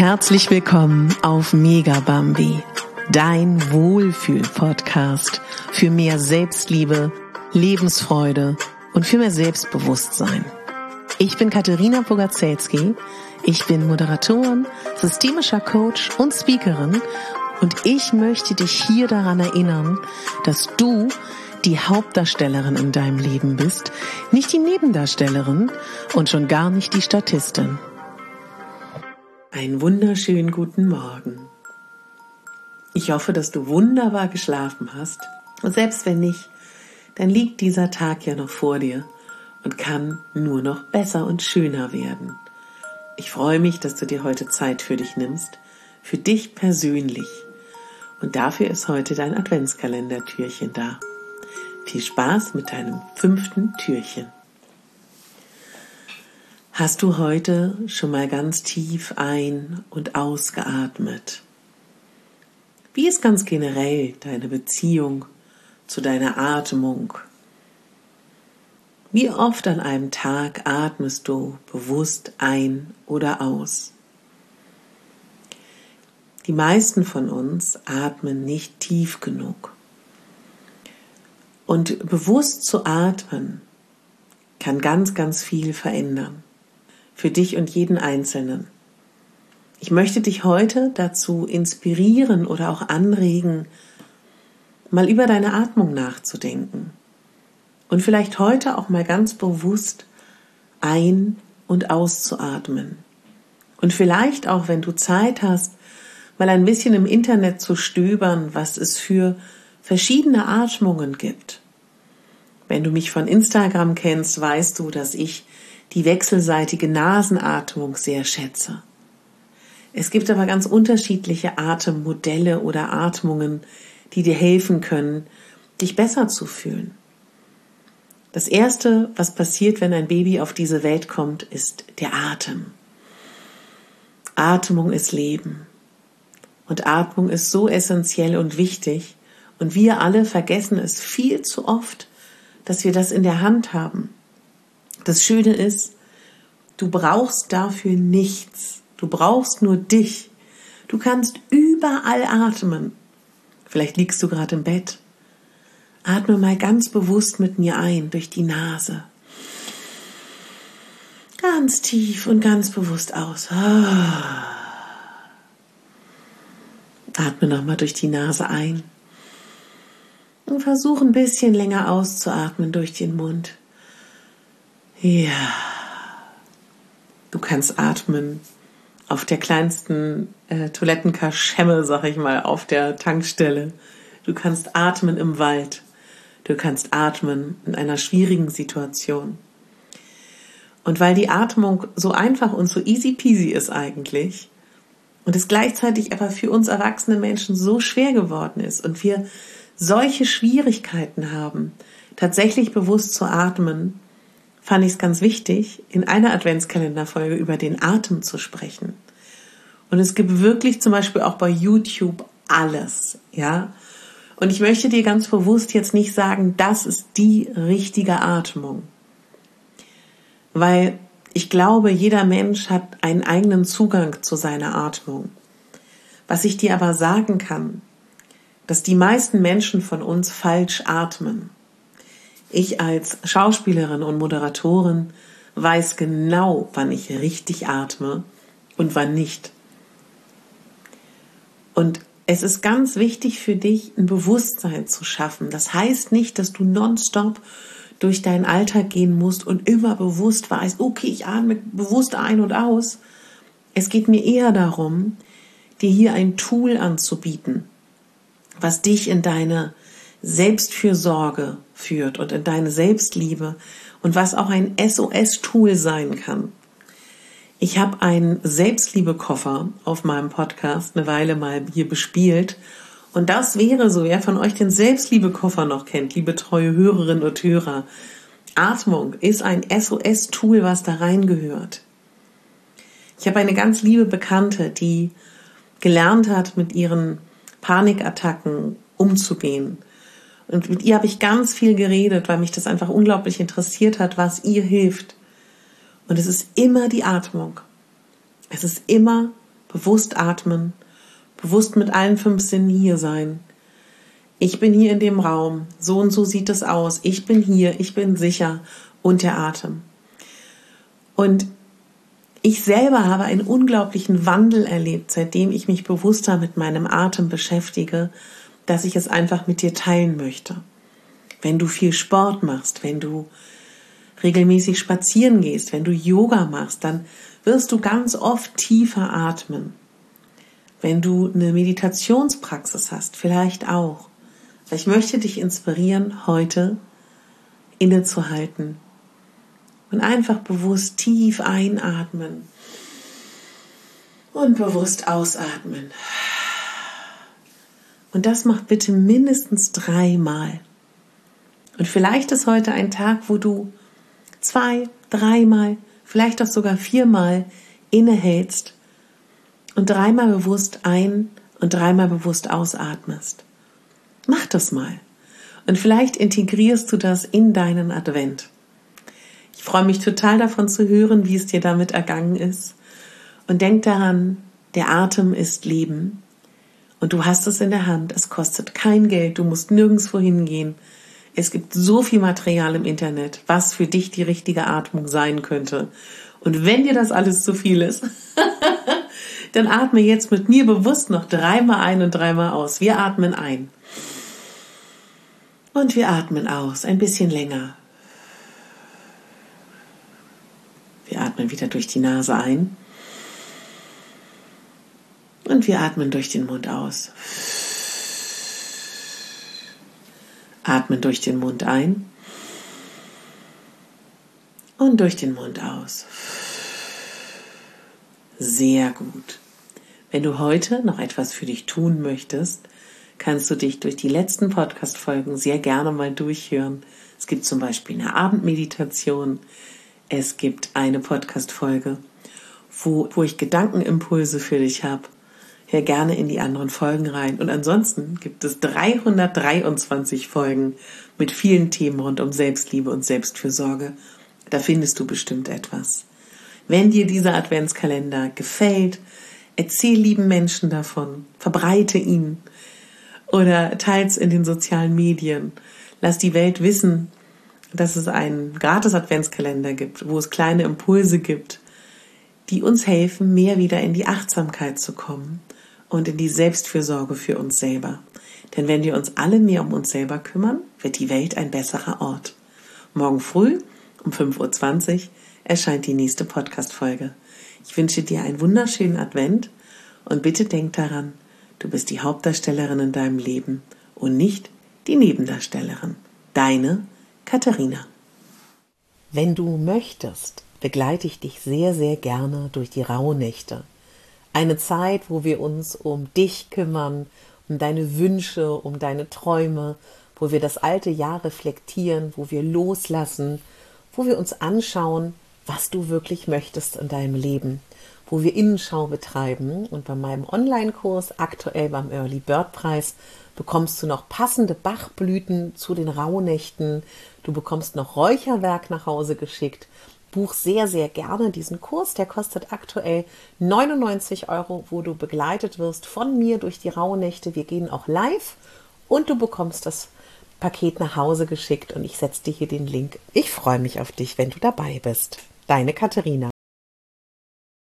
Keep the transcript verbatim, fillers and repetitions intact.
Herzlich willkommen auf Mega Bambi, dein Wohlfühl-Podcast für mehr Selbstliebe, Lebensfreude und für mehr Selbstbewusstsein. Ich bin Katharina Bogaczewski, ich bin Moderatorin, systemischer Coach und Speakerin und ich möchte dich hier daran erinnern, dass du die Hauptdarstellerin in deinem Leben bist, nicht die Nebendarstellerin und schon gar nicht die Statistin. Einen wunderschönen guten Morgen. Ich hoffe, dass du wunderbar geschlafen hast. Und selbst wenn nicht, dann liegt dieser Tag ja noch vor dir und kann nur noch besser und schöner werden. Ich freue mich, dass du dir heute Zeit für dich nimmst, für dich persönlich. Und dafür ist heute dein Adventskalender-Türchen da. Viel Spaß mit deinem fünften Türchen. Hast du heute schon mal ganz tief ein- und ausgeatmet? Wie ist ganz generell deine Beziehung zu deiner Atmung? Wie oft an einem Tag atmest du bewusst ein oder aus? Die meisten von uns atmen nicht tief genug. Und bewusst zu atmen kann ganz, ganz viel verändern. Für dich und jeden Einzelnen. Ich möchte dich heute dazu inspirieren oder auch anregen, mal über deine Atmung nachzudenken. Und vielleicht heute auch mal ganz bewusst ein- und auszuatmen. Und vielleicht auch, wenn du Zeit hast, mal ein bisschen im Internet zu stöbern, was es für verschiedene Atmungen gibt. Wenn du mich von Instagram kennst, weißt du, dass ich die wechselseitige Nasenatmung sehr schätze. Es gibt aber ganz unterschiedliche Atemmodelle oder Atmungen, die dir helfen können, dich besser zu fühlen. Das Erste, was passiert, wenn ein Baby auf diese Welt kommt, ist der Atem. Atmung ist Leben. Und Atmung ist so essentiell und wichtig. Und wir alle vergessen es viel zu oft, dass wir das in der Hand haben. Das Schöne ist, du brauchst dafür nichts. Du brauchst nur dich. Du kannst überall atmen. Vielleicht liegst du gerade im Bett. Atme mal ganz bewusst mit mir ein, durch die Nase. Ganz tief und ganz bewusst aus. Atme nochmal durch die Nase ein. Und versuch ein bisschen länger auszuatmen durch den Mund. Ja, du kannst atmen auf der kleinsten äh, Toilettenkaschemme, sag ich mal, auf der Tankstelle. Du kannst atmen im Wald. Du kannst atmen in einer schwierigen Situation. Und weil die Atmung so einfach und so easy peasy ist eigentlich und es gleichzeitig aber für uns erwachsene Menschen so schwer geworden ist und wir solche Schwierigkeiten haben, tatsächlich bewusst zu atmen, fand ich es ganz wichtig, in einer Adventskalenderfolge über den Atem zu sprechen. Und es gibt wirklich zum Beispiel auch bei YouTube alles, ja. Und ich möchte dir ganz bewusst jetzt nicht sagen, das ist die richtige Atmung. Weil ich glaube, jeder Mensch hat einen eigenen Zugang zu seiner Atmung. Was ich dir aber sagen kann, dass die meisten Menschen von uns falsch atmen. Ich als Schauspielerin und Moderatorin weiß genau, wann ich richtig atme und wann nicht. Und es ist ganz wichtig für dich, ein Bewusstsein zu schaffen. Das heißt nicht, dass du nonstop durch deinen Alltag gehen musst und immer bewusst weißt, okay, ich atme bewusst ein und aus. Es geht mir eher darum, dir hier ein Tool anzubieten, was dich in deine Selbstfürsorge führt und in deine Selbstliebe und was auch ein S O S-Tool sein kann. Ich habe einen Selbstliebe-Koffer auf meinem Podcast eine Weile mal hier bespielt und das wäre so, wer von euch den Selbstliebe-Koffer noch kennt, liebe treue Hörerinnen und Hörer. Atmung ist ein S O S-Tool, was da reingehört. Ich habe eine ganz liebe Bekannte, die gelernt hat, mit ihren Panikattacken umzugehen. Und mit ihr habe ich ganz viel geredet, weil mich das einfach unglaublich interessiert hat, was ihr hilft. Und es ist immer die Atmung. Es ist immer bewusst atmen, bewusst mit allen fünf Sinnen hier sein. Ich bin hier in dem Raum, so und so sieht es aus, ich bin hier, ich bin sicher und der Atem. Und ich selber habe einen unglaublichen Wandel erlebt, seitdem ich mich bewusster mit meinem Atem beschäftige, dass ich es einfach mit dir teilen möchte. Wenn du viel Sport machst, wenn du regelmäßig spazieren gehst, wenn du Yoga machst, dann wirst du ganz oft tiefer atmen. Wenn du eine Meditationspraxis hast, vielleicht auch. Ich möchte dich inspirieren, heute innezuhalten und einfach bewusst tief einatmen und bewusst ausatmen. Und das mach bitte mindestens dreimal. Und vielleicht ist heute ein Tag, wo du zwei, dreimal, vielleicht auch sogar viermal innehältst und dreimal bewusst ein- und dreimal bewusst ausatmest. Mach das mal. Und vielleicht integrierst du das in deinen Advent. Ich freue mich total davon zu hören, wie es dir damit ergangen ist. Und denk daran, der Atem ist Leben. Und du hast es in der Hand. Es kostet kein Geld. Du musst nirgendwo hingehen. Es gibt so viel Material im Internet, was für dich die richtige Atmung sein könnte. Und wenn dir das alles zu viel ist, dann atme jetzt mit mir bewusst noch dreimal ein und dreimal aus. Wir atmen ein. Und wir atmen aus, ein bisschen länger. Wir atmen wieder durch die Nase ein. Und wir atmen durch den Mund aus. Atmen durch den Mund ein. Und durch den Mund aus. Sehr gut. Wenn du heute noch etwas für dich tun möchtest, kannst du dich durch die letzten Podcast-Folgen sehr gerne mal durchhören. Es gibt zum Beispiel eine Abendmeditation. Es gibt eine Podcast-Folge, wo, wo ich Gedankenimpulse für dich habe. Hör gerne in die anderen Folgen rein. Und ansonsten gibt es dreihundertdreiundzwanzig Folgen mit vielen Themen rund um Selbstliebe und Selbstfürsorge. Da findest du bestimmt etwas. Wenn dir dieser Adventskalender gefällt, erzähl lieben Menschen davon, verbreite ihn. Oder teils in den sozialen Medien. Lass die Welt wissen, dass es einen Gratis-Adventskalender gibt, wo es kleine Impulse gibt, die uns helfen, mehr wieder in die Achtsamkeit zu kommen und in die Selbstfürsorge für uns selber. Denn wenn wir uns alle mehr um uns selber kümmern, wird die Welt ein besserer Ort. Morgen früh um fünf Uhr zwanzig erscheint die nächste Podcast-Folge. Ich wünsche dir einen wunderschönen Advent und bitte denk daran, du bist die Hauptdarstellerin in deinem Leben und nicht die Nebendarstellerin. Deine Katharina. Wenn du möchtest, begleite ich dich sehr, sehr gerne durch die Rauhnächte. Eine Zeit, wo wir uns um dich kümmern, um deine Wünsche, um deine Träume, wo wir das alte Jahr reflektieren, wo wir loslassen, wo wir uns anschauen, was du wirklich möchtest in deinem Leben, wo wir Innenschau betreiben. Und bei meinem Online-Kurs, aktuell beim Early Bird Preis, bekommst du noch passende Bachblüten zu den Rauhnächten. Du bekommst noch Räucherwerk nach Hause geschickt. Buch sehr, sehr gerne diesen Kurs. Der kostet aktuell neunundneunzig Euro, wo du begleitet wirst von mir durch die Rauhnächte. Wir gehen auch live und du bekommst das Paket nach Hause geschickt und ich setze dir hier den Link. Ich freue mich auf dich, wenn du dabei bist. Deine Katharina.